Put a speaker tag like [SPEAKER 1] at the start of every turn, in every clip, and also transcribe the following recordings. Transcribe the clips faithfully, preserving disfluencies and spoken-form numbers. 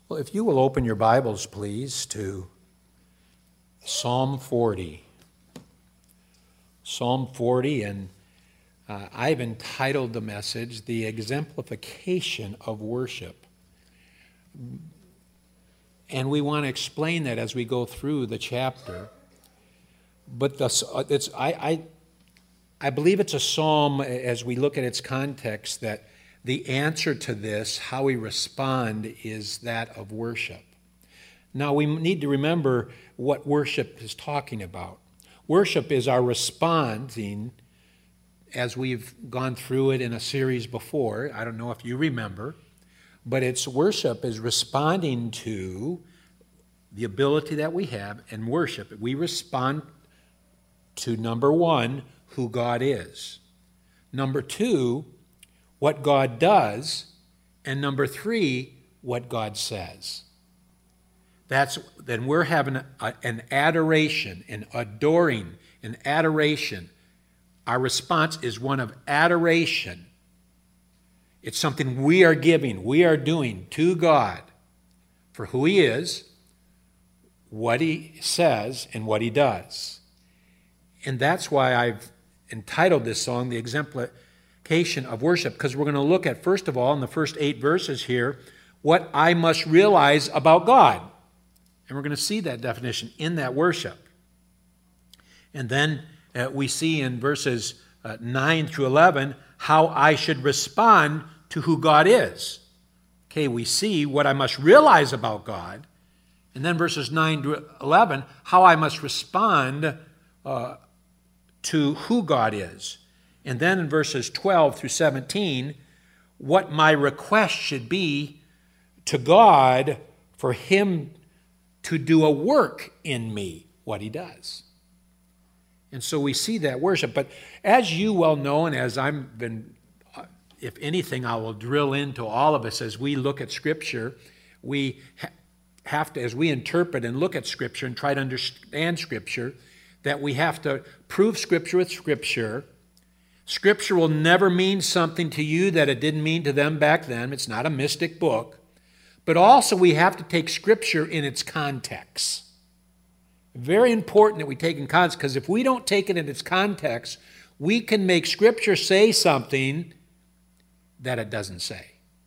[SPEAKER 1] Well, if you will open your Bibles, please, to Psalm forty. Psalm forty, and uh, I've entitled the message, The Exemplification of Worship. And we want to explain that as we go through the chapter. But the, it's, I, I, I believe it's a psalm, as we look at its context, that the answer to this, how we respond, is that of worship. Now, we need to remember what worship is talking about. Worship is our responding, as we've gone through it in a series before. I don't know if you remember, but it's worship is responding to the ability that we have in worship. We respond to, number one, who God is. Number two, what God does, and number three, what God says. That's then we're having a, an adoration, an adoring, an adoration. Our response is one of adoration. It's something we are giving, we are doing to God for who He is, what He says, and what He does. And that's why I've entitled this song, The Exemplification of Worship, because we're going to look at, first of all, in the first eight verses here, what I must realize about God. And we're going to see that definition in that worship. And then uh, we see in verses uh, nine through eleven how I should respond to who God is. Okay, we see what I must realize about God. And then verses nine to eleven, how I must respond uh, to who God is. And then in verses twelve through seventeen, what my request should be to God for Him to do a work in me, what He does. And so we see that worship. But as you well know, and as I've been, if anything, I will drill into all of us as we look at Scripture, we ha- have to, as we interpret and look at Scripture and try to understand Scripture, that we have to prove Scripture with Scripture. Scripture will never mean something to you that it didn't mean to them back then. It's not a mystic book. But also we have to take Scripture in its context. Very important that we take it in context, because if we don't take it in its context, we can make Scripture say something that it doesn't say.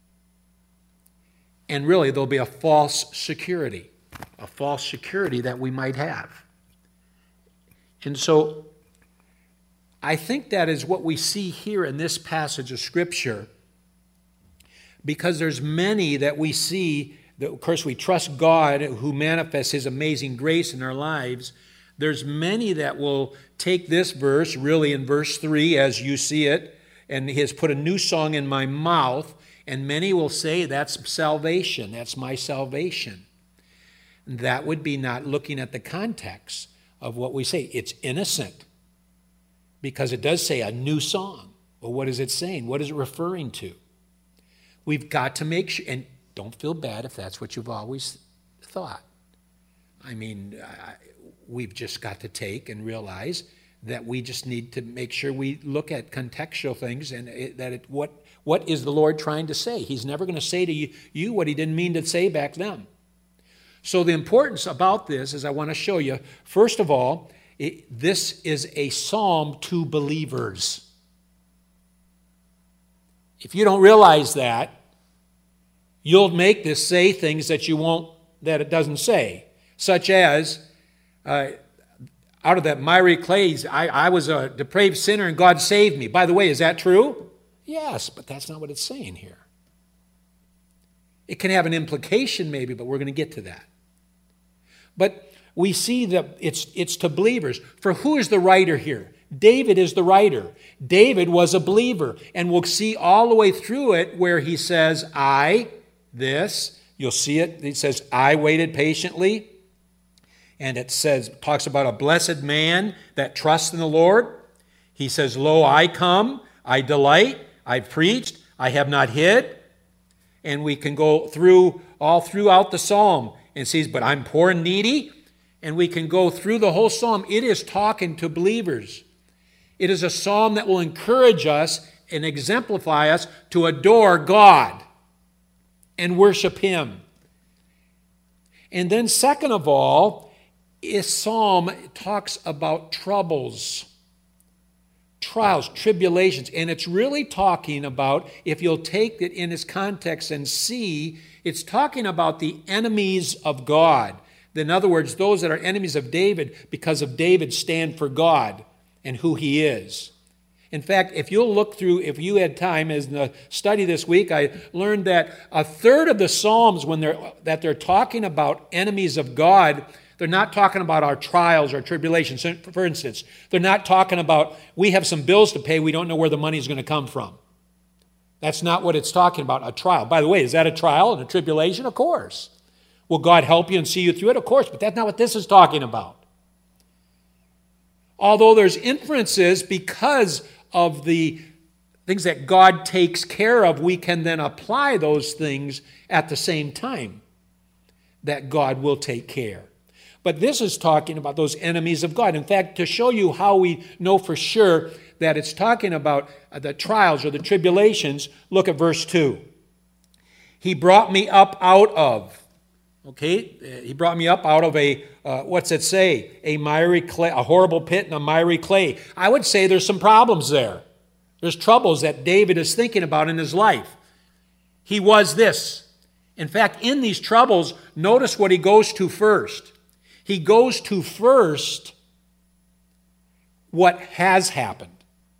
[SPEAKER 1] And really, there'll be a false security, a false security that we might have. And so I think that is what we see here in this passage of Scripture, because there's many that we see, that of course we trust God who manifests His amazing grace in our lives. There's many that will take this verse, really in verse three as you see it, and He has put a new song in my mouth, and many will say that's salvation, that's my salvation. That would be not looking at the context of what we say. It's innocent, because it does say a new song. Well, what is it saying? What is it referring to? We've got to make sure, and don't feel bad if that's what you've always thought. I mean, uh, we've just got to take and realize that we just need to make sure we look at contextual things, and it, that it, what what is the Lord trying to say? He's never going to say to you, you what He didn't mean to say back then. So the importance about this is I want to show you, first of all, it, this is a psalm to believers. If you don't realize that, you'll make this say things that you won't, that it doesn't say, such as, uh, out of that miry clay, I, I was a depraved sinner and God saved me. By the way, is that true? Yes, but that's not what it's saying here. It can have an implication maybe, but we're going to get to that. But we see that it's, it's to believers. For who is the writer here? David is the writer. David was a believer. And we'll see all the way through it where he says, I, this, you'll see it. It says, I waited patiently. And it says, talks about a blessed man that trusts in the Lord. He says, lo, I come, I delight, I've preached, I have not hid. And we can go through all throughout the psalm and says, but I'm poor and needy. And we can go through the whole psalm. It is talking to believers. It is a psalm that will encourage us and exemplify us to adore God and worship Him. And then second of all, this psalm talks about troubles, trials, tribulations. And it's really talking about, if you'll take it in its context and see, it's talking about the enemies of God. In other words, those that are enemies of David because of David's stand for God and who he is. In fact, if you'll look through, if you had time, as in the study this week, I learned that a third of the Psalms, when they're that they're talking about enemies of God, they're not talking about our trials or tribulations. For instance, they're not talking about, we have some bills to pay, we don't know where the money's going to come from. That's not what it's talking about, a trial. By the way, is that a trial and a tribulation? Of course. Will God help you and see you through it? Of course, but that's not what this is talking about. Although there's inferences because of the things that God takes care of, we can then apply those things at the same time that God will take care. But this is talking about those enemies of God. In fact, to show you how we know for sure that it's talking about the trials or the tribulations, look at verse two. He brought me up out of, okay, he brought me up out of a, uh, what's it say? A miry clay, a horrible pit and a miry clay. I would say there's some problems there. There's troubles that David is thinking about in his life. He was this. In fact, in these troubles, notice what he goes to first. He goes to first what has happened,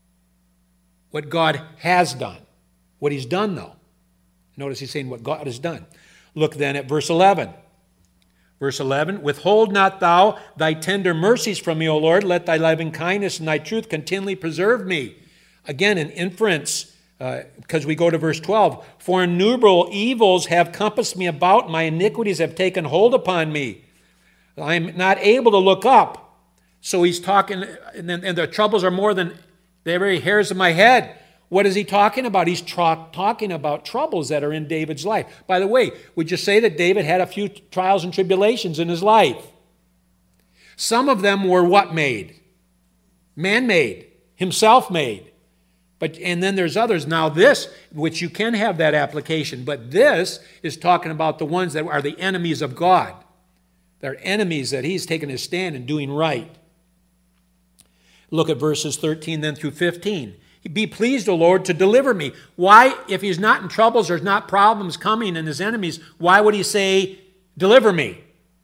[SPEAKER 1] what God has done, what he's done though. Notice he's saying what God has done. Look then at verse eleven. Verse eleven, withhold not thou thy tender mercies from me, O Lord. Let thy loving kindness and thy truth continually preserve me. Again, an inference, uh, because we go to verse twelve. For innumerable evils have compassed me about. My iniquities have taken hold upon me. I am not able to look up. So he's talking, and, then, and the troubles are more than the very hairs of my head. What is he talking about? He's tra- talking about troubles that are in David's life. By the way, would you say that David had a few trials and tribulations in his life? Some of them were what made? Man-made, himself-made. But, and then there's others. Now this, which you can have that application, but this is talking about the ones that are the enemies of God. They're enemies that he's taken his stand and doing right. Look at verses thirteen then through fifteen. Be pleased, O Lord, to deliver me. Why, if he's not in troubles, there's not problems coming and his enemies, why would he say, deliver me?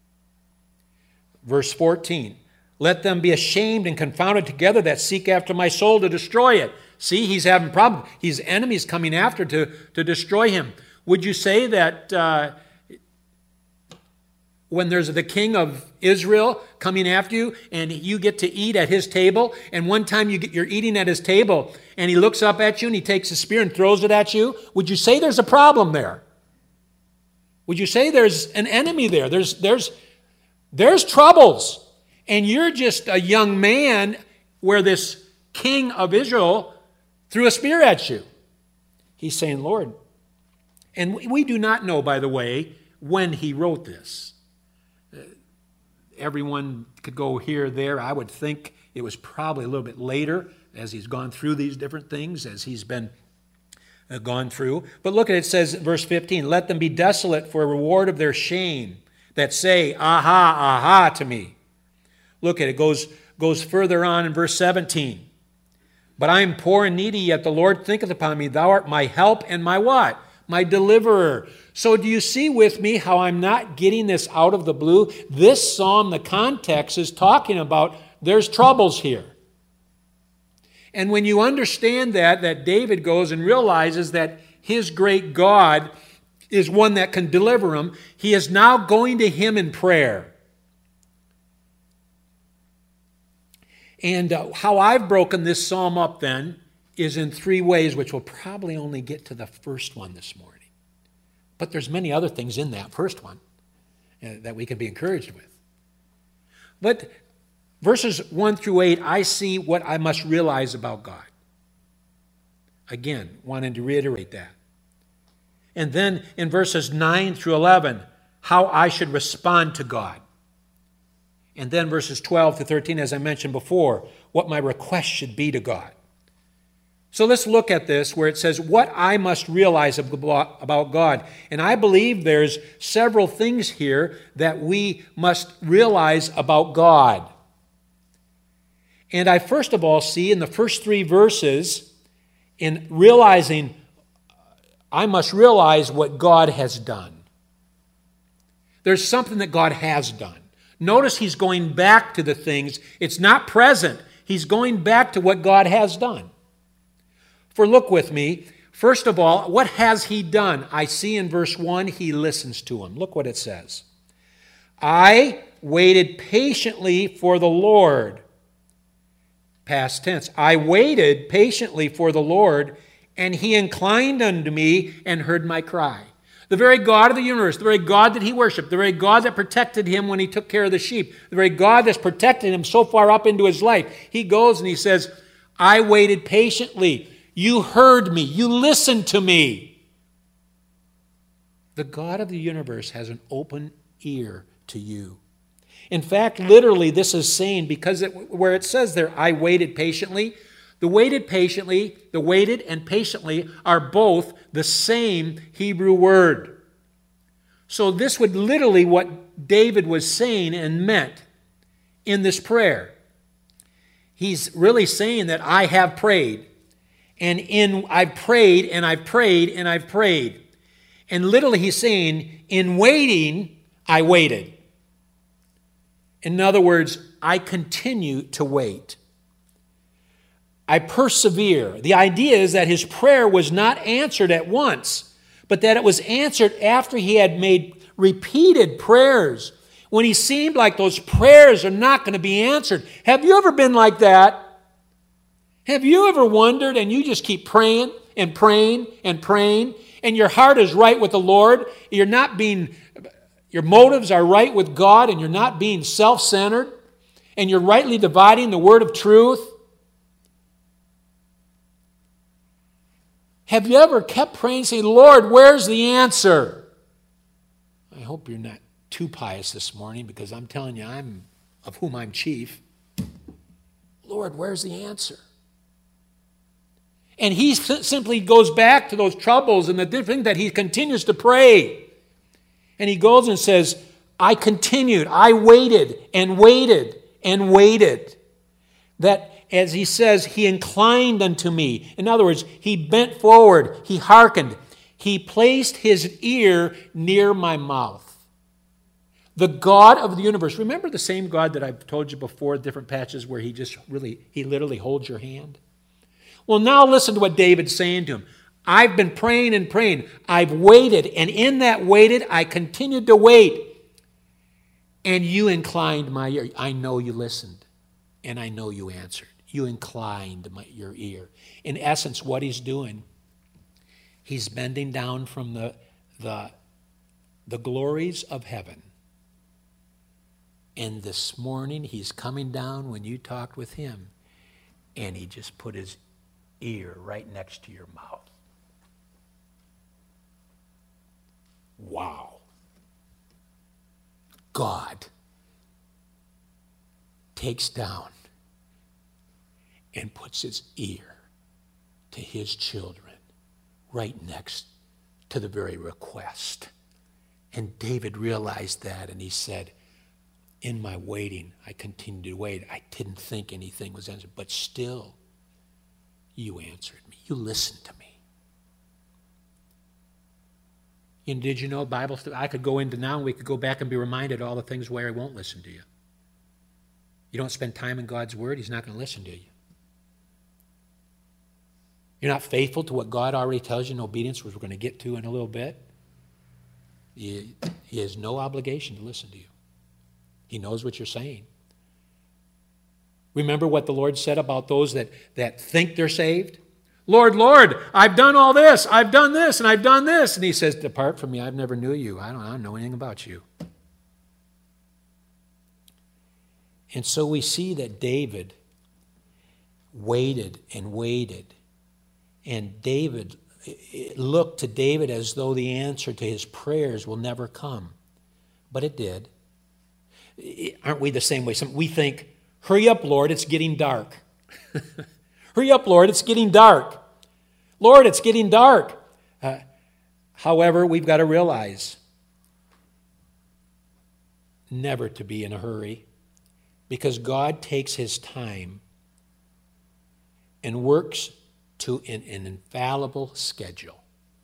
[SPEAKER 1] Verse fourteen, let them be ashamed and confounded together that seek after my soul to destroy it. See, he's having problems. His enemies coming after to, to destroy him. Would you say that uh, when there's the king of Israel coming after you and you get to eat at his table, and one time you get, you're eating at his table and he looks up at you and he takes a spear and throws it at you, would you say there's a problem there? Would you say there's an enemy there? There's, there's, there's troubles. And you're just a young man where this king of Israel threw a spear at you. He's saying, Lord. And we do not know, by the way, when he wrote this. Everyone could go here, there. I would think it was probably a little bit later as he's gone through these different things, as he's been uh, gone through. But look at it, it says, verse fifteen, let them be desolate for a reward of their shame that say, aha, aha to me. Look at it, it goes, goes further on in verse seventeen. But I am poor and needy, yet the Lord thinketh upon me. Thou art my help and my what? My deliverer. So do you see with me how I'm not getting this out of the blue? This psalm, the context is talking about there's troubles here. And when you understand that, that David goes and realizes that his great God is one that can deliver him, he is now going to him in prayer. And uh, how I've broken this psalm up then is in three ways, which we'll probably only get to the first one this morning. But there's many other things in that first one uh, that we can be encouraged with. But verses one through eight, I see what I must realize about God. Again, wanting to reiterate that. And then in verses nine through eleven, how I should respond to God. And then verses twelve to thirteen, as I mentioned before, what my request should be to God. So let's look at this where it says, what I must realize about God. And I believe there's several things here that we must realize about God. And I first of all see in the first three verses, in realizing, I must realize what God has done. There's something that God has done. Notice he's going back to the things. It's not present. He's going back to what God has done. For look with me, first of all, what has he done? I see in verse one, he listens to him. Look what it says. I waited patiently for the Lord. Past tense. I waited patiently for the Lord, and he inclined unto me and heard my cry. The very God of the universe, the very God that he worshiped, the very God that protected him when he took care of the sheep, the very God that's protected him so far up into his life, he goes and he says, I waited patiently. You heard me. You listened to me. The God of the universe has an open ear to you. In fact, literally, this is saying, because it, where it says there, I waited patiently, the waited patiently, the waited and patiently are both the same Hebrew word. So this would literally what David was saying and meant in this prayer. He's really saying that I have prayed. And in I've prayed and I've prayed and I've prayed. And literally he's saying, in waiting, I waited. In other words, I continue to wait. I persevere. The idea is that his prayer was not answered at once, but that it was answered after he had made repeated prayers, when he seemed like those prayers are not going to be answered. Have you ever been like that? Have you ever wondered and you just keep praying and praying and praying, and your heart is right with the Lord? You're not being, your motives are right with God, and you're not being self-centered, and you're rightly dividing the word of truth. Have you ever kept praying, saying, Lord, where's the answer? I hope you're not too pious this morning, because I'm telling you, I'm of whom I'm chief. Lord, where's the answer? And he simply goes back to those troubles and the different that he continues to pray. And he goes and says, I continued, I waited and waited and waited. That, as he says, he inclined unto me. In other words, he bent forward, he hearkened. He placed his ear near my mouth. The God of the universe. Remember the same God that I've told you before, different patches where he just really, he literally holds your hand? Well, now listen to what David's saying to him. I've been praying and praying. I've waited, and in that waited, I continued to wait. And you inclined my ear. I know you listened, and I know you answered. You inclined my, your ear. In essence, what he's doing, he's bending down from the, the, the glories of heaven. And this morning, he's coming down when you talked with him, and he just put his ear right next to your mouth. Wow. God takes down and puts his ear to his children right next to the very request. And David realized that, and he said, in my waiting, I continued to wait. I didn't think anything was answered, but still, you answered me. You listened to me. And did you know Bible? I could go into now and we could go back and be reminded all the things where he won't listen to you. You don't spend time in God's word, he's not going to listen to you. You're not faithful to what God already tells you in obedience, which we're going to get to in a little bit. He, he has no obligation to listen to you. He knows what you're saying. Remember what the Lord said about those that, that think they're saved? Lord, Lord, I've done all this, I've done this, and I've done this. And he says, depart from me, I've never knew you. I don't, I don't know anything about you. And so we see that David waited and waited. And David, it looked to David as though the answer to his prayers will never come. But it did. Aren't we the same way? We think, hurry up, Lord, it's getting dark. Hurry up, Lord, it's getting dark. Lord, it's getting dark. Uh, however, we've got to realize never to be in a hurry, because God takes his time and works to an, an infallible schedule.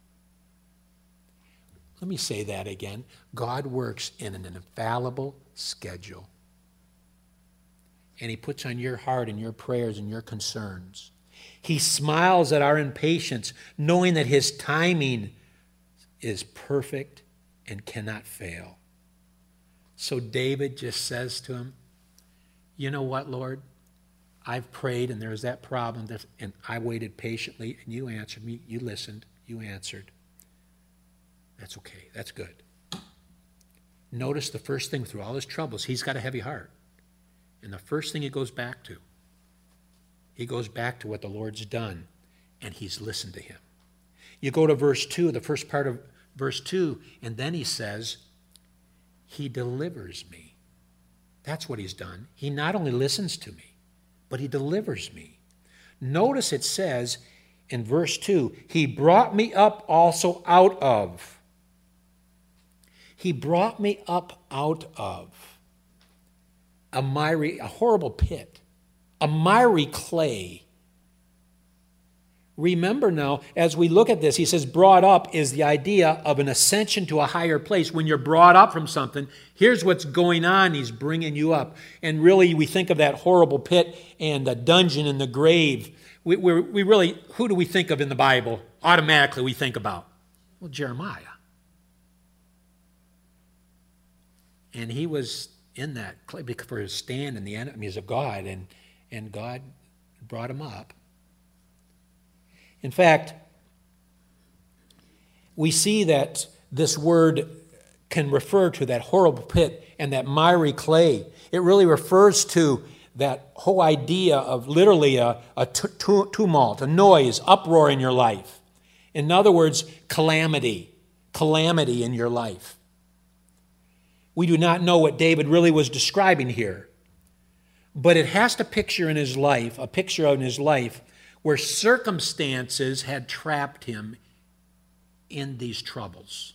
[SPEAKER 1] Let me say that again. God works in an infallible schedule. And he puts on your heart and your prayers and your concerns. He smiles at our impatience, knowing that his timing is perfect and cannot fail. So David just says to him, you know what, Lord? I've prayed and there's that problem, and I waited patiently and you answered me. You listened. You answered. That's okay. That's good. Notice the first thing through all his troubles, he's got a heavy heart. And the first thing he goes back to, he goes back to what the Lord's done, and he's listened to him. You go to verse two, the first part of verse two, and then he says, he delivers me. That's what he's done. He not only listens to me, but he delivers me. Notice it says in verse two, he brought me up also out of. He brought me up out of a miry, a horrible pit, a miry clay. Remember now, as we look at this, he says brought up is the idea of an ascension to a higher place. When you're brought up from something, here's what's going on. He's bringing you up. And really, we think of that horrible pit and the dungeon and the grave. We, we, we really, who do we think of in the Bible? Automatically we think about, well, Jeremiah. And he was in that clay for his stand in the enemies of God, and, and God brought him up. In fact, we see that this word can refer to that horrible pit and that miry clay. It really refers to that whole idea of literally a, a t- t- tumult, a noise, uproar in your life. In other words, calamity, calamity in your life. We do not know what David really was describing here, but it has to picture in his life, a picture in his life where circumstances had trapped him in these troubles.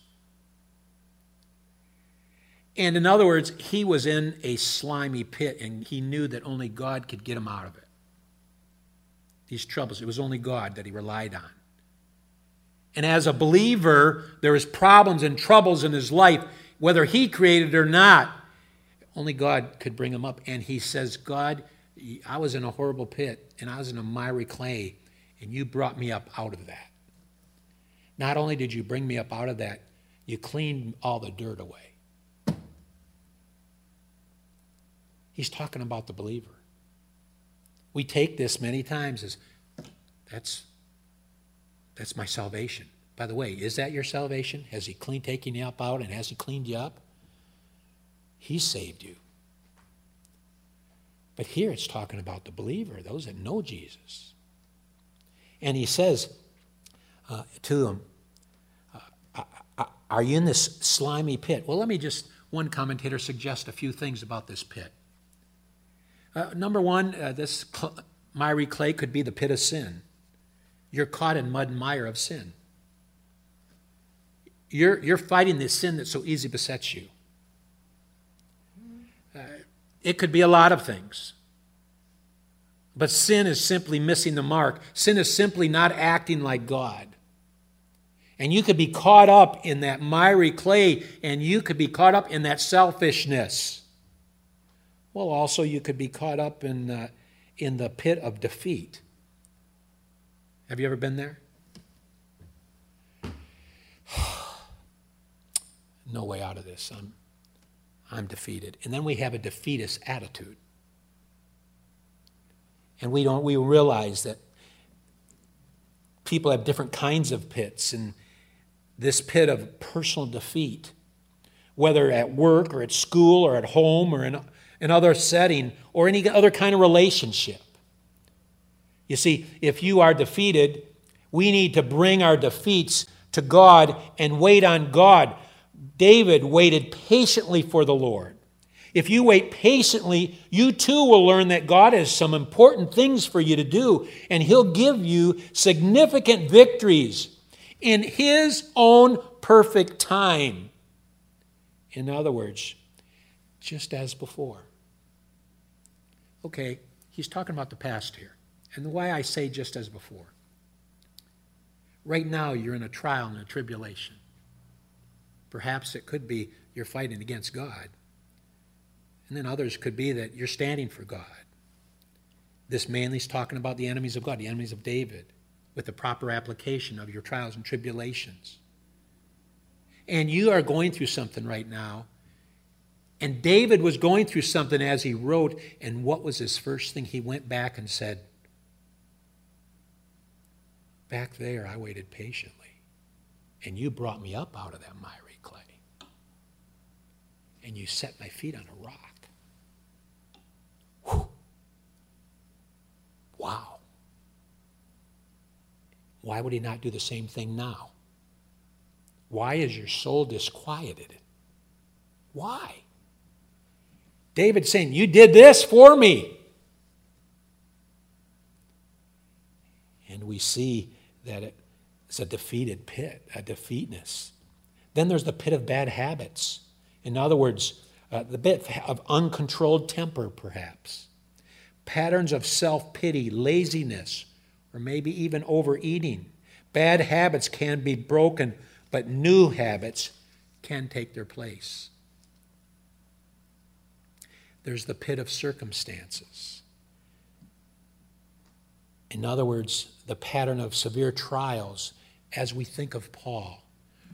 [SPEAKER 1] And in other words, he was in a slimy pit, and he knew that only God could get him out of it. These troubles, it was only God that he relied on. And as a believer, there was problems and troubles in his life, whether he created it or not. Only God could bring him up. And he says, God, I was in a horrible pit, and I was in a miry clay, and you brought me up out of that. Not only did you bring me up out of that, you cleaned all the dirt away. He's talking about the believer. We take this many times as, that's, that's my salvation. By the way, is that your salvation? Has he clean taken you up out, and has he cleaned you up? He saved you. But here it's talking about the believer, those that know Jesus. And he says uh, to them, uh, are you in this slimy pit? Well, let me just, one commentator suggests a few things about this pit. Uh, number one, uh, this cl- miry clay could be the pit of sin. You're caught in mud and mire of sin. You're, you're fighting this sin that so easily besets you. Uh, it could be a lot of things. But sin is simply missing the mark. Sin is simply not acting like God. And you could be caught up in that miry clay, and you could be caught up in that selfishness. Well, also you could be caught up in, uh, in the pit of defeat. Have you ever been there? No way out of this. I'm, I'm defeated. And then we have a defeatist attitude. And we don't we realize that people have different kinds of pits, and this pit of personal defeat, whether at work or at school or at home or in another setting or any other kind of relationship. You see, if you are defeated, we need to bring our defeats to God and wait on God. David waited patiently for the Lord. If you wait patiently, you too will learn that God has some important things for you to do, and He'll give you significant victories in His own perfect time. In other words, just as before. Okay, he's talking about the past here. And why I say just as before. Right now, you're in a trial and a tribulation. Perhaps it could be you're fighting against God. And then others could be that you're standing for God. This mainly is talking about the enemies of God, the enemies of David, with the proper application of your trials and tribulations. And you are going through something right now. And David was going through something as he wrote. And what was his first thing? He went back and said, back there I waited patiently. And you brought me up out of that miry clay. And you set my feet on a rock. Whew. Wow. Why would he not do the same thing now? Why is your soul disquieted? Why? David's saying, you did this for me. And we see that it's a defeated pit, a defeatness. Then there's the pit of bad habits. In other words, uh, the bit of uncontrolled temper, perhaps. Patterns of self-pity, laziness, or maybe even overeating. Bad habits can be broken, but new habits can take their place. There's the pit of circumstances. In other words, the pattern of severe trials as we think of Paul.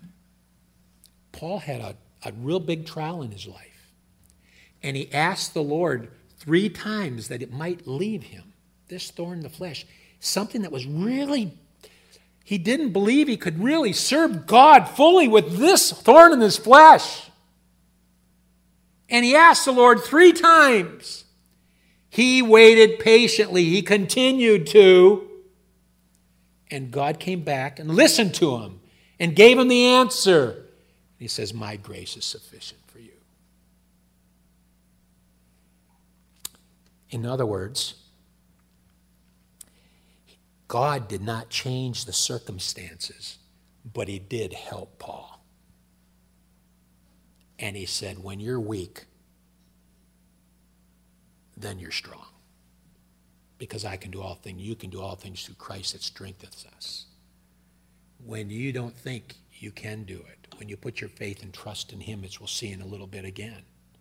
[SPEAKER 1] Paul had a, a real big trial in his life. And he asked the Lord three times that it might leave him, this thorn in the flesh. Something that was really, he didn't believe he could really serve God fully with this thorn in his flesh. And he asked the Lord three times. He waited patiently. He continued to. And God came back and listened to him and gave him the answer. And he says, my grace is sufficient for you. In other words, God did not change the circumstances, but he did help Paul. And he said, when you're weak, then you're strong. Because I can do all things, you can do all things through Christ that strengthens us. When you don't think you can do it, when you put your faith and trust in him, as we'll see in a little bit again.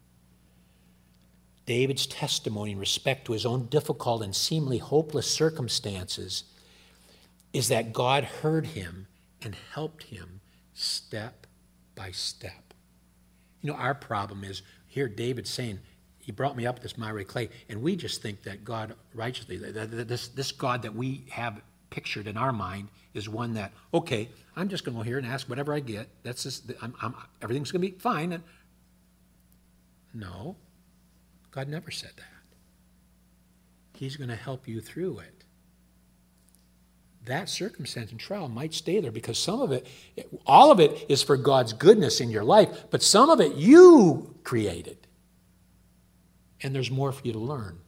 [SPEAKER 1] David's testimony in respect to his own difficult and seemingly hopeless circumstances is that God heard him and helped him step by step. You know, our problem is, here David's saying, he brought me up this miry clay, and we just think that God righteously, that this, this God that we have pictured in our mind is one that, okay, I'm just going to go here and ask whatever I get. That's just, I'm, I'm, everything's going to be fine. And no, God never said that. He's going to help you through it. That circumstance and trial might stay there because some of it, all of it is for God's goodness in your life, but some of it you created. And there's more for you to learn.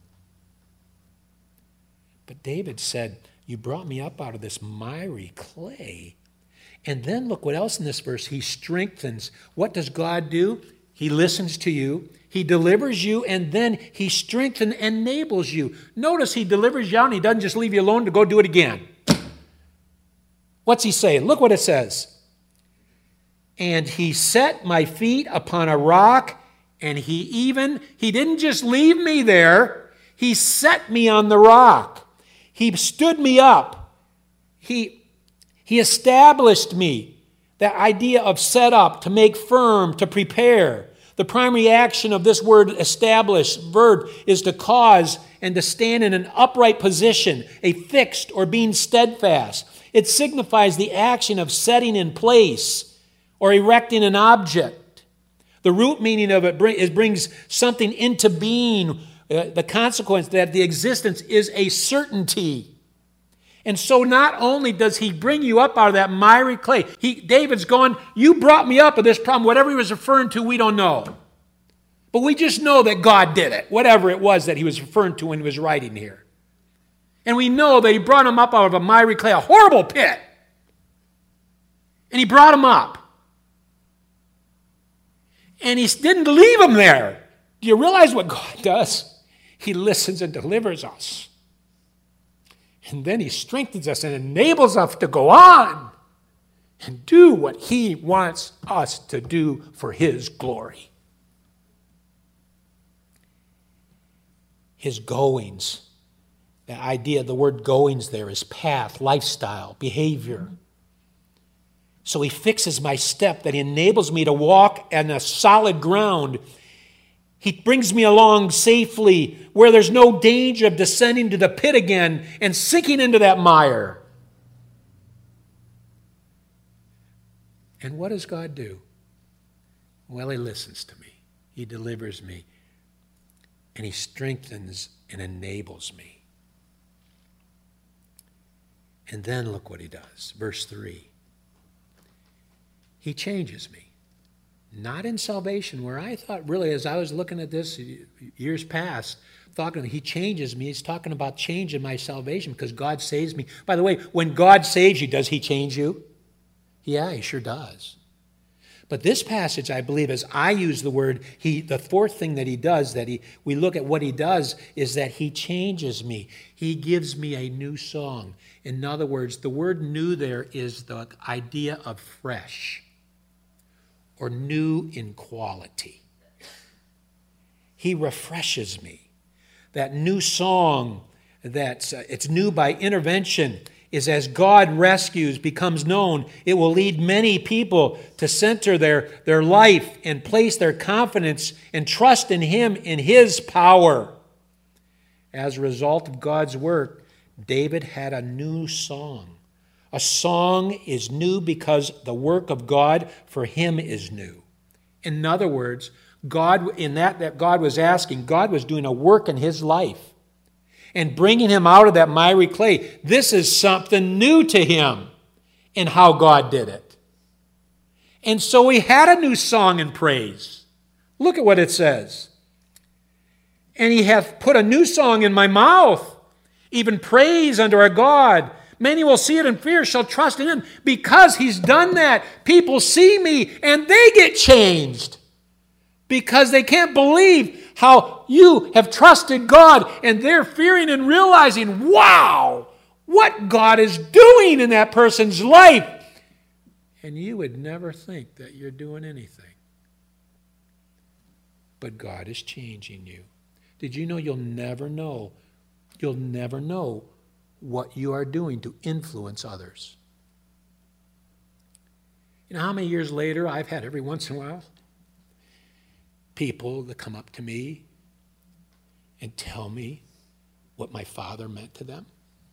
[SPEAKER 1] But David said, you brought me up out of this miry clay. And then look what else in this verse. He strengthens. What does God do? He listens to you. He delivers you, and then he strengthens and enables you. Notice he delivers you out, and he doesn't just leave you alone to go do it again. What's he saying? Look what it says. And he set my feet upon a rock, and he even, he didn't just leave me there, he set me on the rock. He stood me up. He, he established me. That idea of set up, to make firm, to prepare. The primary action of this word establish, verb, is to cause and to stand in an upright position, a fixed or being steadfast. It signifies the action of setting in place or erecting an object. The root meaning of it bring, is brings something into being. Uh, the consequence that the existence is a certainty. And so not only does he bring you up out of that miry clay, he, David's going, you brought me up of this problem. Whatever he was referring to, we don't know. But we just know that God did it, whatever it was that he was referring to when he was writing here. And we know that he brought him up out of a miry clay, a horrible pit. And he brought him up. And he didn't leave him there. Do you realize what God does? He listens and delivers us. And then he strengthens us and enables us to go on and do what he wants us to do for his glory. His goings. The idea, the word goings there is path, lifestyle, behavior. So he fixes my step, that he enables me to walk on a solid ground. He brings me along safely where there's no danger of descending to the pit again and sinking into that mire. And what does God do? Well, he listens to me. He delivers me. And he strengthens and enables me. And then look what he does. Verse three. He changes me. Not in salvation, where I thought really as I was looking at this years past, talking he changes me. He's talking about changing my salvation because God saves me. By the way, when God saves you, does he change you? Yeah, he sure does. But this passage, I believe, as I use the word, he, the fourth thing that he does, that he, we look at what he does, is that he changes me. He gives me a new song. In other words, the word new there is the idea of fresh or new in quality. He refreshes me. That new song, that's, uh, it's new by intervention, is as God rescues, becomes known, it will lead many people to center their, their life and place their confidence and trust in him, in his power. As a result of God's work, David had a new song. A song is new because the work of God for him is new. In other words, God, in that that God was asking, God was doing a work in his life and bringing him out of that miry clay. This is something new to him in how God did it. And so he had a new song and praise. Look at what it says. And he hath put a new song in my mouth, even praise unto our God. Many will see it and fear, shall trust in him. Because he's done that, people see me and they get changed. Because they can't believe how you have trusted God, and they're fearing and realizing, wow, what God is doing in that person's life. And you would never think that you're doing anything. But God is changing you. Did you know you'll never know, you'll never know what you are doing to influence others? You know how many years later I've had every once in a while people that come up to me and tell me what my father meant to them?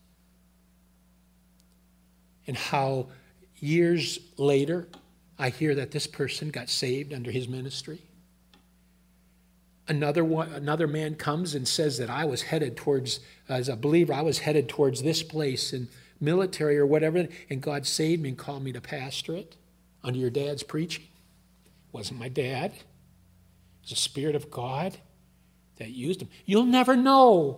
[SPEAKER 1] And how years later I hear that this person got saved under his ministry. Another one, another man comes and says that I was headed towards, as a believer, I was headed towards this place in military or whatever, and God saved me and called me to pastor it under your dad's preaching. It wasn't my dad. It was the Spirit of God that used him. You'll never know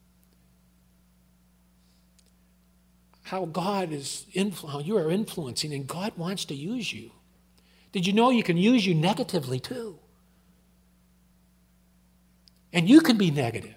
[SPEAKER 1] how God is, influ- how you are influencing, and God wants to use you. Did you know you can use you negatively too? And you can be negative.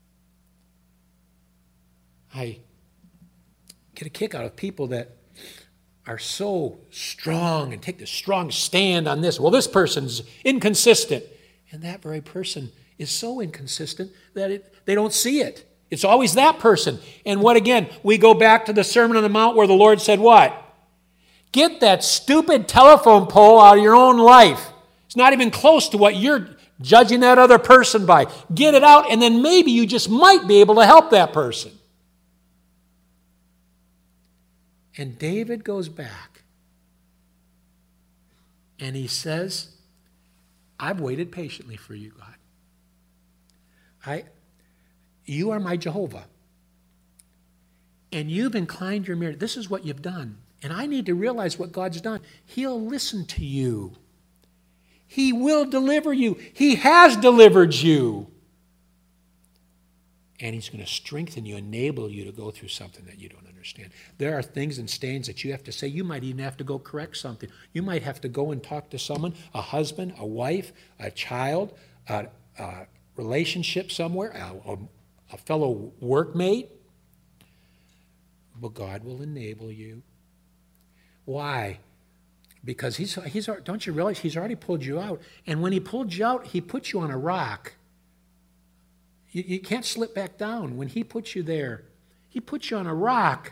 [SPEAKER 1] I get a kick out of people that are so strong and take this strong stand on this. Well, this person's inconsistent. And that very person is so inconsistent that it, they don't see it. It's always that person. And what again? We go back to the Sermon on the Mount where the Lord said what? Get that stupid telephone pole out of your own life. It's not even close to what you're judging that other person by. Get it out, and then maybe you just might be able to help that person. And David goes back and he says, I've waited patiently for you, God. I, you are my Jehovah. And you've inclined your ear. This is what you've done. And I need to realize what God's done. He'll listen to you. He will deliver you. He has delivered you. And he's going to strengthen you, enable you to go through something that you don't understand. There are things and stains that you have to say. You might even have to go correct something. You might have to go and talk to someone, a husband, a wife, a child, a, a relationship somewhere, a, a, a fellow workmate. Well, God will enable you. Why? Because he's, he's, don't you realize he's already pulled you out? And when he pulled you out, he put you on a rock. You, you can't slip back down. When he puts you there, he puts you on a rock.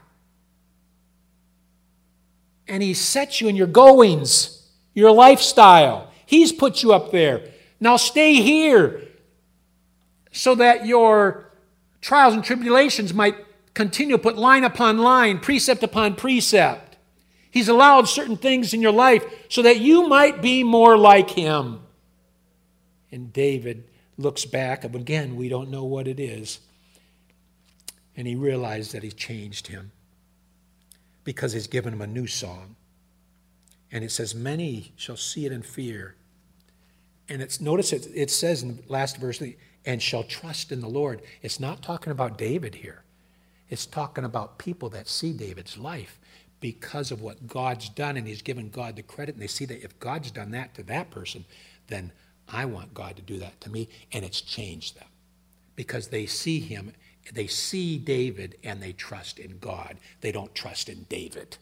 [SPEAKER 1] And he sets you in your goings, your lifestyle. He's put you up there. Now stay here so that your trials and tribulations might continue to put line upon line, precept upon precept. He's allowed certain things in your life so that you might be more like him. And David looks back, and again, we don't know what it is. And he realized that he's changed him because he's given him a new song. And it says, many shall see it and fear. And it's notice it, it says in the last verse, and shall trust in the Lord. It's not talking about David here. It's talking about people that see David's life because of what God's done, and he's given God the credit, and they see that if God's done that to that person, then I want God to do that to me, and it's changed them because they see him, they see David, and they trust in God. They don't trust in David.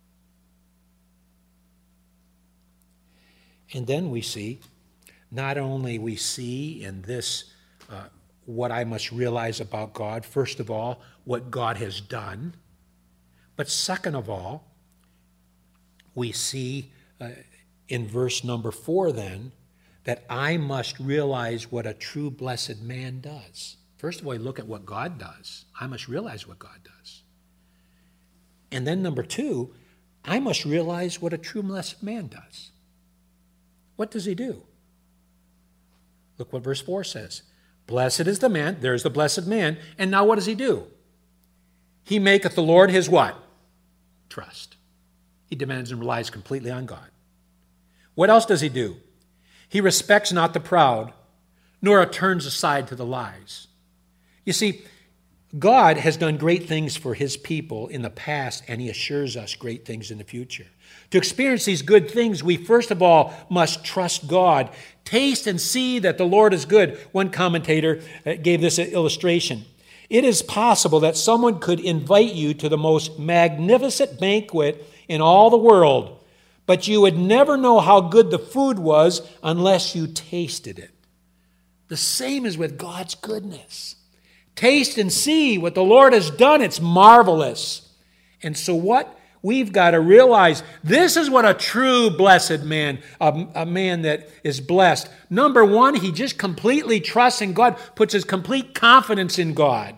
[SPEAKER 1] And then we see, not only we see in this uh, what I must realize about God, first of all, what God has done, but second of all, we see uh, in verse number four then, that I must realize what a true blessed man does. First of all, look at what God does. I must realize what God does. And then number two, I must realize what a true blessed man does. What does he do? Look what verse four says. Blessed is the man, there's the blessed man, and now what does he do? He maketh the Lord his what? Trust. He demands and relies completely on God. What else does he do? He respects not the proud, nor turns aside to the lies. You see, God has done great things for his people in the past, and he assures us great things in the future. To experience these good things, we first of all must trust God. Taste and see that the Lord is good. One commentator gave this illustration. It is possible that someone could invite you to the most magnificent banquet in all the world, but you would never know how good the food was unless you tasted it. The same is with God's goodness. Taste and see what the Lord has done. It's marvelous. And so what we've got to realize, this is what a true blessed man, a, a man that is blessed. Number one, he just completely trusts in God, puts his complete confidence in God.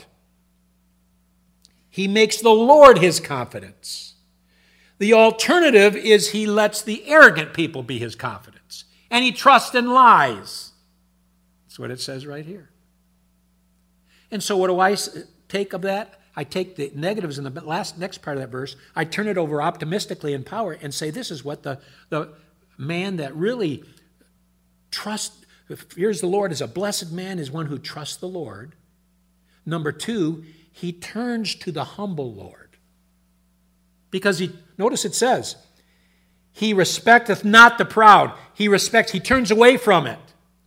[SPEAKER 1] He makes the Lord his confidence. The alternative is he lets the arrogant people be his confidence. And he trusts in lies. That's what it says right here. And so what do I take of that? I take the negatives in the last next part of that verse. I turn it over optimistically in power and say this is what the, the man that really trusts, fears the Lord, is a blessed man, is one who trusts the Lord. Number two, he turns to the humble Lord. Because he, notice it says, he respecteth not the proud. He respects, he turns away from it.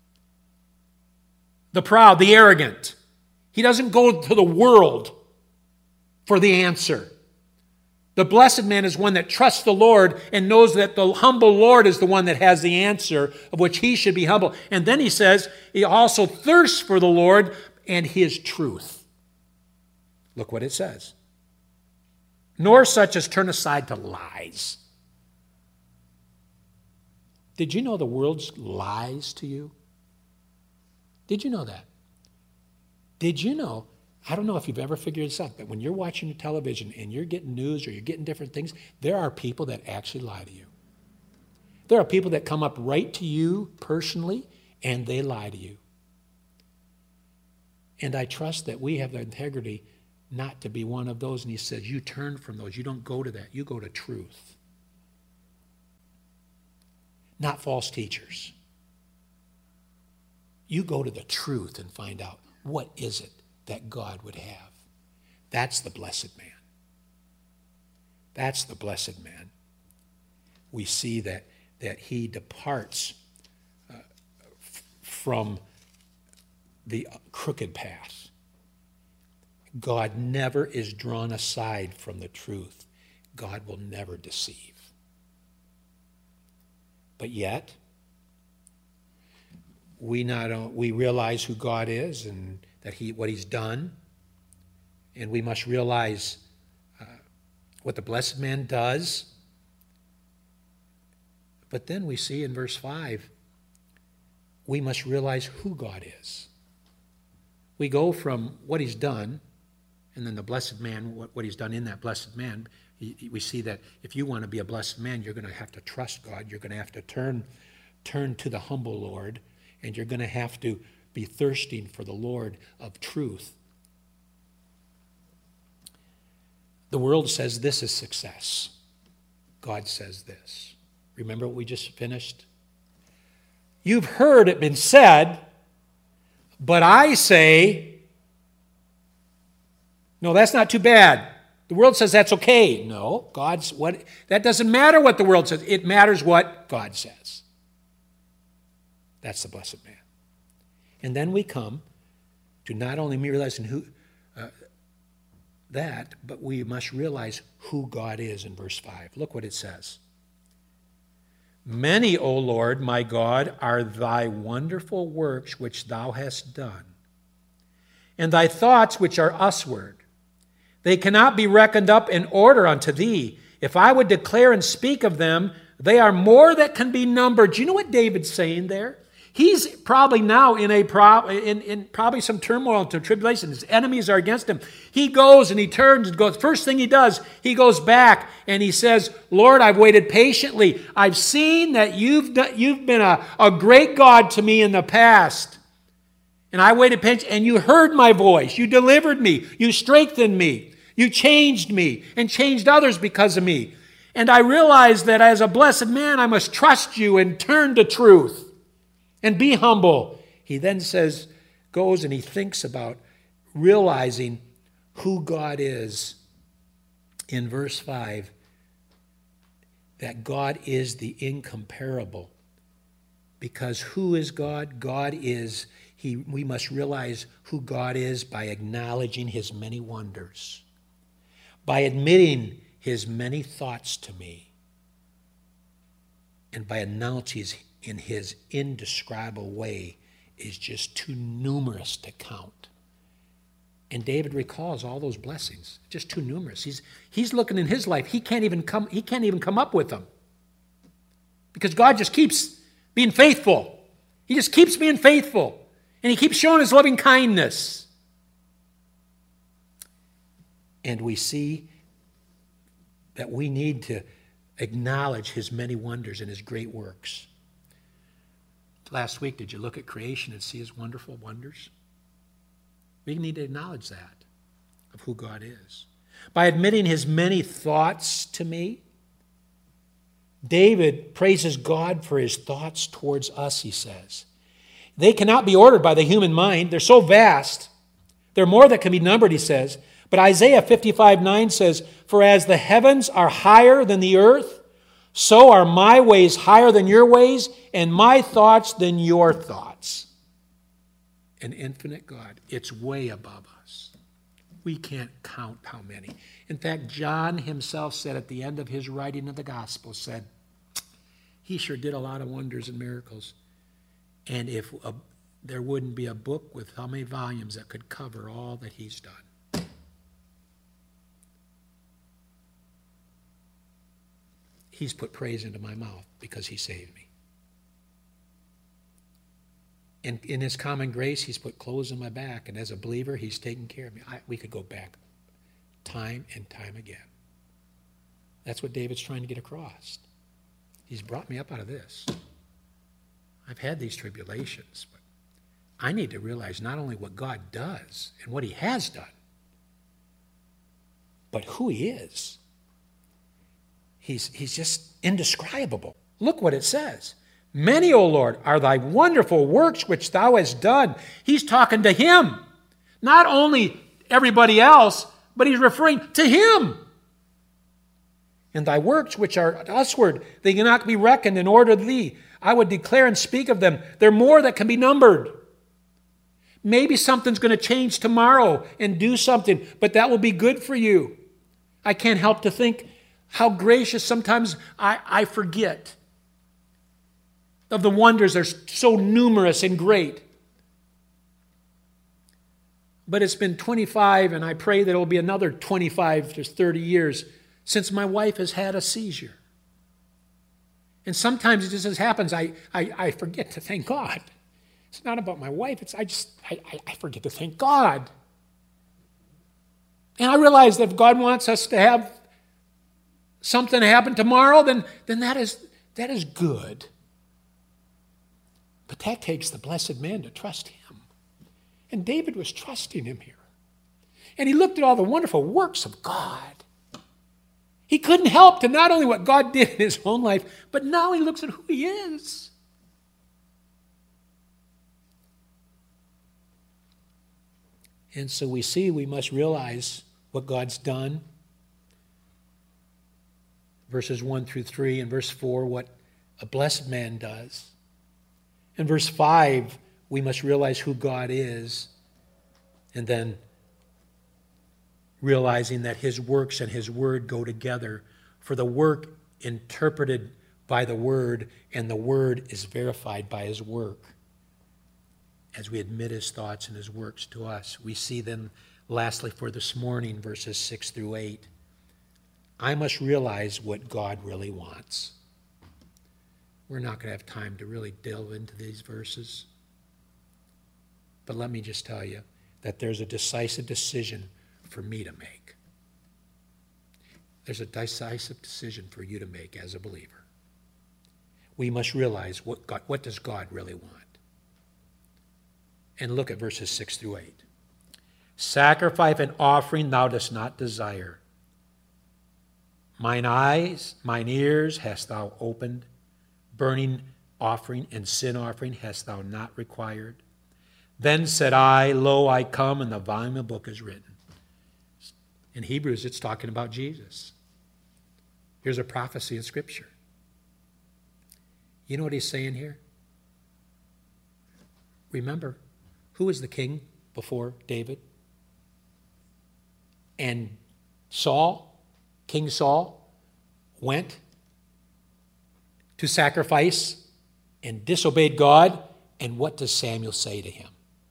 [SPEAKER 1] The proud, the arrogant. He doesn't go to the world for the answer. The blessed man is one that trusts the Lord and knows that the humble Lord is the one that has the answer of which he should be humble. And then he says, he also thirsts for the Lord and his truth. Look what it says. Nor such as turn aside to lies. Did you know the world's lies to you? Did you know that? Did you know, I don't know if you've ever figured this out, but when you're watching the television and you're getting news or you're getting different things, there are people that actually lie to you. There are people that come up right to you personally and they lie to you. And I trust that we have the integrity not to be one of those. And he says, you turn from those. You don't go to that. You go to truth. Not false teachers. You go to the truth and find out, what is it that God would have? That's the blessed man. That's the blessed man. We see that, that he departs uh, f- from the crooked path. God never is drawn aside from the truth. God will never deceive. But yet, we not we realize who God is and that he what he's done, and we must realize uh, what the blessed man does. But then we see in verse five, we must realize who God is. We go from what he's done, and then the blessed man, what, what he's done in that blessed man. He, we see that if you want to be a blessed man, you're going to have to trust God. You're going to have to turn, turn to the humble Lord, and you're going to have to be thirsting for the Lord of truth. The world says this is success. God says this. Remember what we just finished? You've heard it been said, but I say, no, that's not too bad. The world says that's okay. No, God's what that doesn't matter what the world says. It matters what God says. That's the blessed man. And then we come to not only realizing who uh, that, but we must realize who God is in verse five. Look what it says. Many, O Lord, my God, are thy wonderful works which thou hast done, and thy thoughts which are usward. They cannot be reckoned up in order unto thee. If I would declare and speak of them, they are more that can be numbered. Do you know what David's saying there? He's probably now in a pro, in, in probably some turmoil and tribulation. His enemies are against him. He goes and he turns and goes. First thing he does, he goes back and he says, Lord, I've waited patiently. I've seen that you've done, you've been a, a great God to me in the past. And I waited patiently, and you heard my voice. You delivered me. You strengthened me. You changed me and changed others because of me. And I realized that as a blessed man, I must trust you and turn to truth and be humble. He then says, goes and he thinks about realizing who God is in verse five, that God is the incomparable. Because who is God? God is, he, we must realize who God is by acknowledging his many wonders, by admitting his many thoughts to me, and by announcing in his indescribable way is just too numerous to count. And David recalls all those blessings, just too numerous. He's, he's looking in his life, he can't even come, he can't even come up with them. Because God just keeps being faithful. He just keeps being faithful. And he keeps showing his loving kindness. And we see that we need to acknowledge his many wonders and his great works. Last week, did you look at creation and see his wonderful wonders? We need to acknowledge that, of who God is. By admitting his many thoughts to me, David praises God for his thoughts towards us, he says. They cannot be ordered by the human mind. They're so vast. They're more that can be numbered, he says. But Isaiah fifty-five nine says, for as the heavens are higher than the earth, so are my ways higher than your ways, and my thoughts than your thoughts. An infinite God. It's way above us. We can't count how many. In fact, John himself said at the end of his writing of the gospel, said, he sure did a lot of wonders and miracles. And if a, there wouldn't be a book with how many volumes that could cover all that he's done. He's put praise into my mouth because he saved me. And in his common grace, he's put clothes on my back. And as a believer, he's taken care of me. I, we could go back time and time again. That's what David's trying to get across. He's brought me up out of this. I've had these tribulations, but I need to realize not only what God does and what he has done, but who he is. He's, he's just indescribable. Look what it says. Many, O Lord, are thy wonderful works which thou hast done. He's talking to him. Not only everybody else, but he's referring to him. And thy works which are usward, they cannot be reckoned in order to thee. I would declare and speak of them. They're more that can be numbered. Maybe something's going to change tomorrow and do something, but that will be good for you. I can't help to think how gracious sometimes I, I forget of the wonders. They're so numerous and great. But it's been twenty-five, and I pray that it will be another twenty-five to thirty years since my wife has had a seizure. And sometimes it just as happens, I, I, I forget to thank God. It's not about my wife. It's I just I, I forget to thank God. And I realize that if God wants us to have something happen tomorrow, then, then that is that is good. But that takes the blessed man to trust him. And David was trusting him here. And he looked at all the wonderful works of God. He couldn't help to not only what God did in his own life, but now he looks at who he is. And so we see we must realize what God's done. Verses one through three, and verse four, what a blessed man does. In verse five, we must realize who God is, and then realizing that his works and his word go together. For the work interpreted by the word, and the word is verified by his work. As we admit his thoughts and his works to us, we see then, lastly, for this morning, verses six through eight, I must realize what God really wants. We're not going to have time to really delve into these verses. But let me just tell you that there's a decisive decision for me to make. There's a decisive decision for you to make as a believer. We must realize what God, what does God really want? And look at verses six through eight. Sacrifice and offering thou dost not desire. Mine eyes, mine ears hast thou opened. Burning offering and sin offering hast thou not required. Then said I, lo, I come, and the volume of the book is written. In Hebrews, it's talking about Jesus. Here's a prophecy in Scripture. You know what he's saying here? Remember, who was the king before David? And Saul, King Saul, went to sacrifice and disobeyed God. And what does Samuel say to him?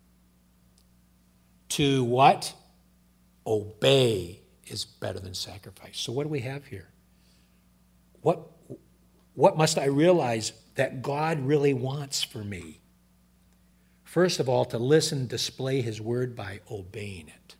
[SPEAKER 1] To what? Obey is better than sacrifice. So what do we have here? What, what must I realize that God really wants for me? First of all, to listen and display his word by obeying it.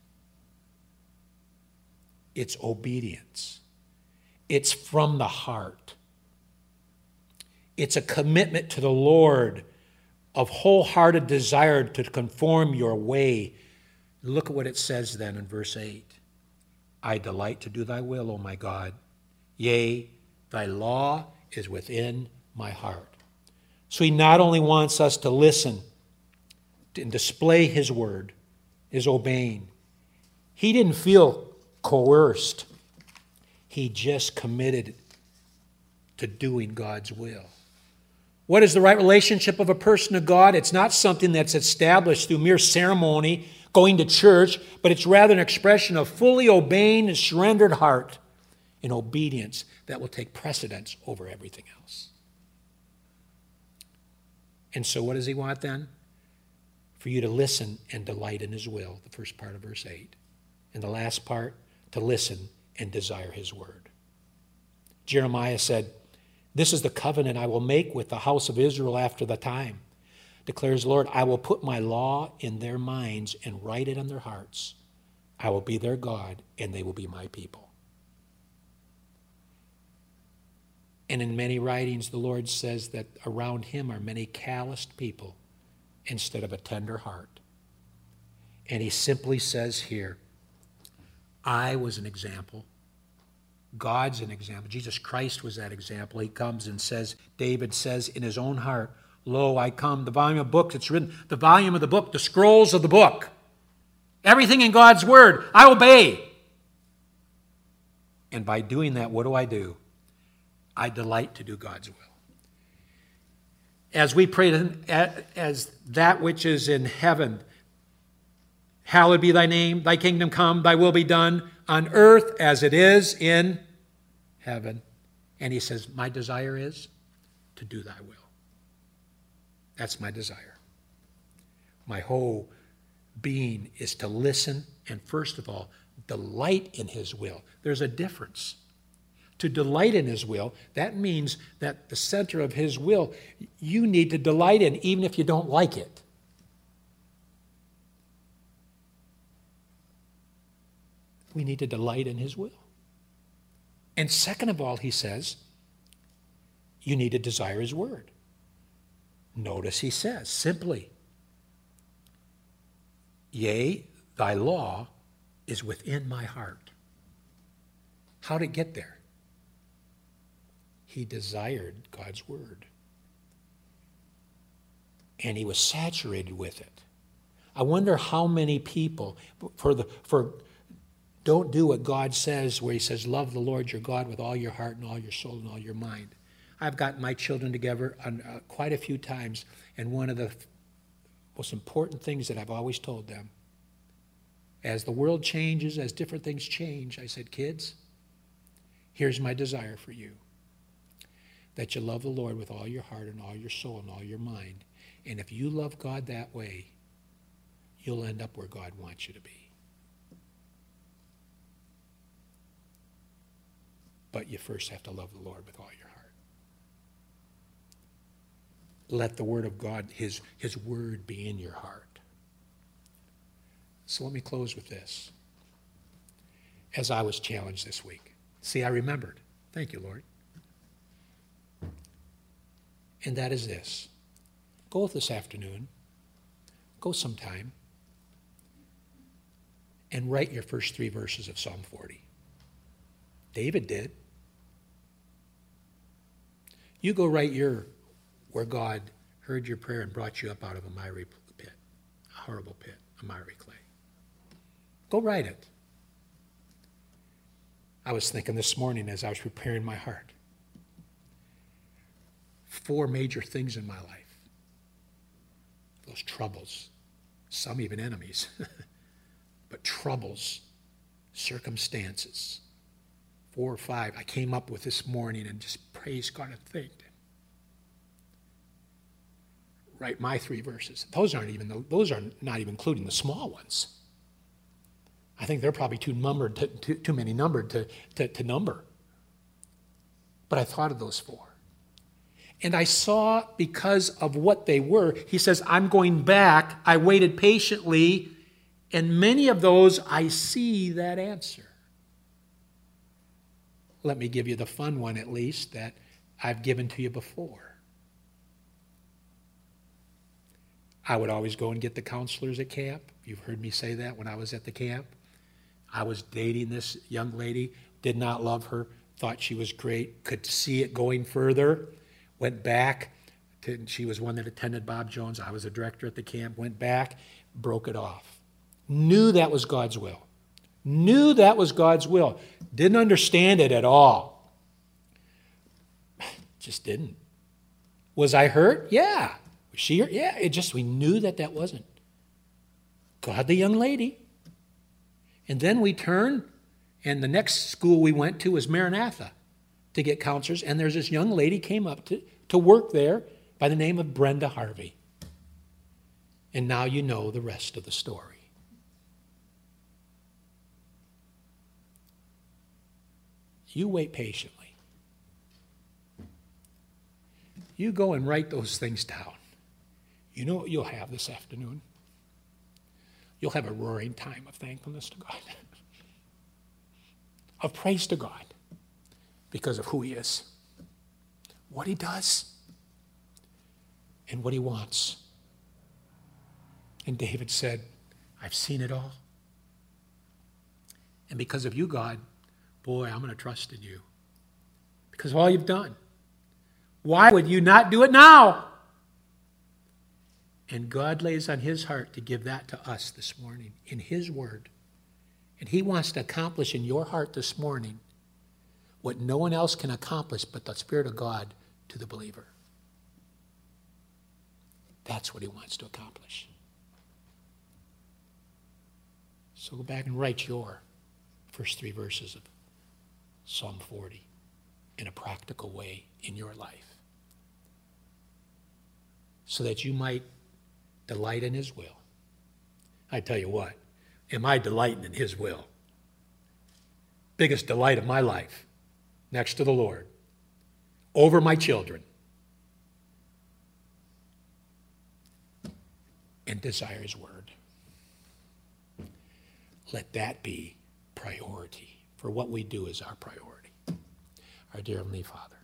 [SPEAKER 1] It's obedience. It's from the heart. It's a commitment to the Lord of wholehearted desire to conform your way. Look at what it says then in verse eight. I delight to do thy will, O my God. Yea, thy law is within my heart. So he not only wants us to listen and display his word, is obeying. He didn't feel coerced. He just committed to doing God's will. What is the right relationship of a person to God? It's not something that's established through mere ceremony, going to church, but it's rather an expression of fully obeying and surrendered heart in obedience that will take precedence over everything else. And so what does he want then? For you to listen and delight in his will, the first part of verse eight. And the last part, to listen and desire his word. Jeremiah said, this is the covenant I will make with the house of Israel after the time. Declares the Lord, I will put my law in their minds and write it on their hearts. I will be their God, and they will be my people. And in many writings, the Lord says that around him are many calloused people instead of a tender heart. And he simply says here, I was an example. God's an example. Jesus Christ was that example. He comes and says, David says in his own heart, lo, I come, the volume of books, it's written, the volume of the book, the scrolls of the book. Everything in God's word, I obey. And by doing that, what do I do? I delight to do God's will. As we pray as that which is in heaven, hallowed be thy name, thy kingdom come, thy will be done on earth as it is in heaven. And he says, my desire is to do thy will. That's my desire. My whole being is to listen and, first of all, delight in his will. There's a difference. To delight in his will, that means that the center of his will, you need to delight in, even if you don't like it. We need to delight in his will. And second of all, he says, you need to desire his word. Notice he says, simply, yea, thy law is within my heart. How did it get there? He desired God's word. And he was saturated with it. I wonder how many people, for the for don't do what God says, where he says, love the Lord your God with all your heart and all your soul and all your mind. I've gotten my children together on, uh, quite a few times, and one of the most important things that I've always told them, as the world changes, as different things change, I said, kids, here's my desire for you. That you love the Lord with all your heart and all your soul and all your mind. And if you love God that way, you'll end up where God wants you to be. But you first have to love the Lord with all your heart. Let the word of God, his, his word be in your heart. So let me close with this. As I was challenged this week. See, I remembered. Thank you, Lord. And that is this. Go this afternoon, go sometime, and write your first three verses of Psalm forty. David did. You go write your, where God heard your prayer and brought you up out of a miry pit, a horrible pit, a miry clay. Go write it. I was thinking this morning as I was preparing my heart. Four major things in my life. Those troubles, some even enemies, but troubles, circumstances. Four or five I came up with this morning and just praise God and thanked him. Write my three verses. Those aren't even, those are not even including the small ones. I think they're probably too numbered, to, too, too many numbered to, to, to number. But I thought of those four. And I saw, because of what they were, he says, I'm going back. I waited patiently, and many of those I see that answer. Let me give you the fun one, at least, that I've given to you before. I would always go and get the counselors at camp. You've heard me say that when I was at the camp. I was dating this young lady, did not love her, thought she was great, could see it going further. Went back, to, she was one that attended Bob Jones. I was a director at the camp. Went back, broke it off. Knew that was God's will. Knew that was God's will. Didn't understand it at all. Just didn't. Was I hurt? Yeah. Was she hurt? Yeah. It just, we knew that that wasn't. Godly young lady. And then we turned, and the next school we went to was Maranatha to get counselors, and there's this young lady came up to, to work there by the name of Brenda Harvey. And now you know the rest of the story. You wait patiently. You go and write those things down. You know what you'll have this afternoon? You'll have a roaring time of thankfulness to God, of praise to God, because of who he is, what he does, and what he wants. And David said, I've seen it all. And because of you, God, boy, I'm going to trust in you because of all you've done. Why would you not do it now? And God lays on his heart to give that to us this morning in his word. And he wants to accomplish in your heart this morning what no one else can accomplish but the Spirit of God to the believer. That's what he wants to accomplish. So go back and write your first three verses of Psalm forty in a practical way in your life, so that you might delight in his will. I tell you what, am I delighting in his will? Biggest delight of my life, next to the Lord, over my children, and desire his word. Let that be priority, for what we do is our priority. Our dear Heavenly Father,